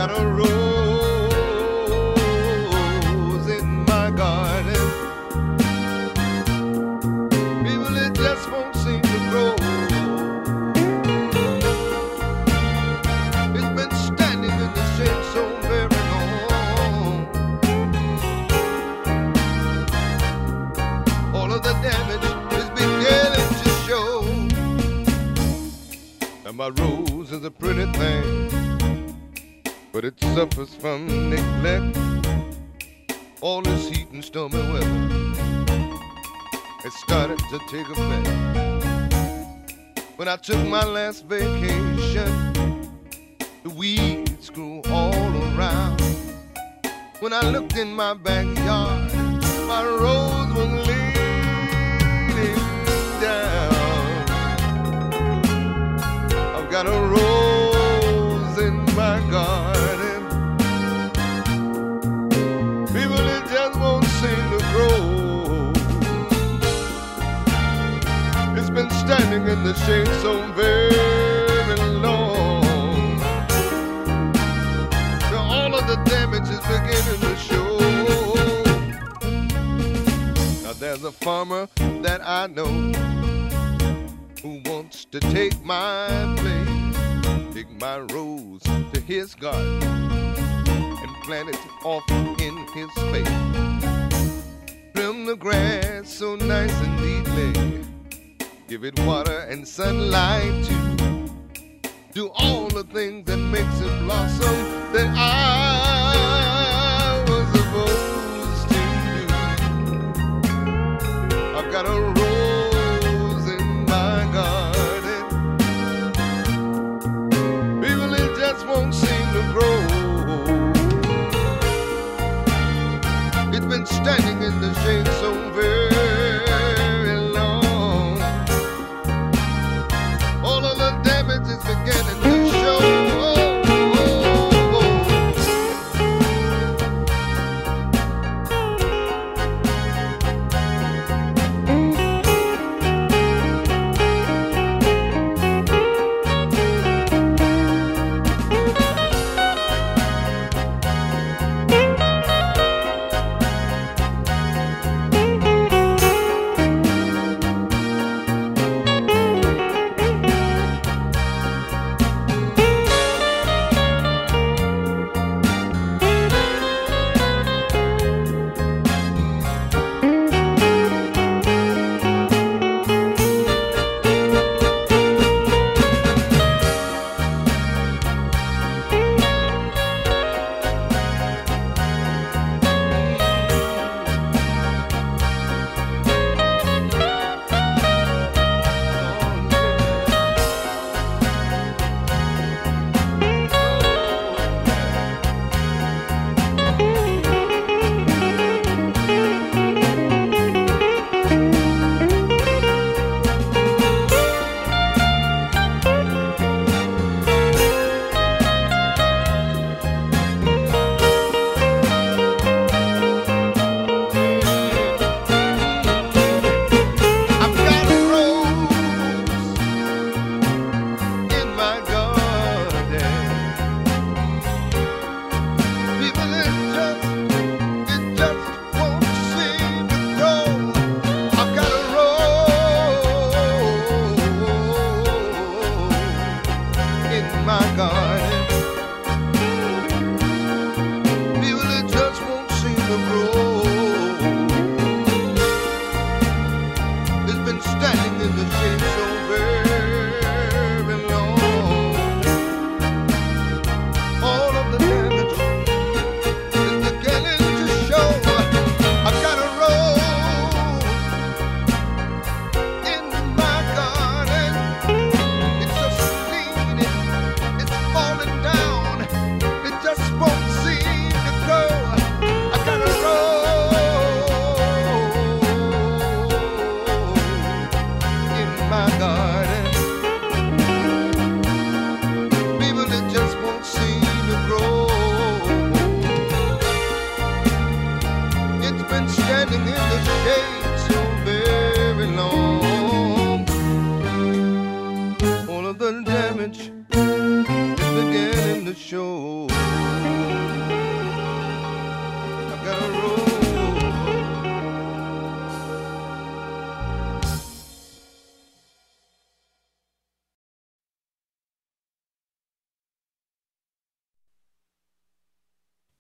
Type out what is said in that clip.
got a rose in my garden. People, it just won't seem to grow. It's been standing in the shade so very long. All of the damage is beginning to show. And my rose is a pretty thing, but it suffers from neglect. All this heat and stormy weather, it started to take effect. When I took my last vacation, the weeds grew all around. When I looked in my backyard, my rose was leaning down. I've got a rose in my garden. People, it just won't seem to grow. It's been standing in the shade so very long. Now all of the damage is beginning to show. Now there's a farmer that I know who wants to take my place, take my rose to his garden and plant it off in his space. Trim the grass so nice and neatly, give it water and sunlight too. Do all the things that makes it blossom that I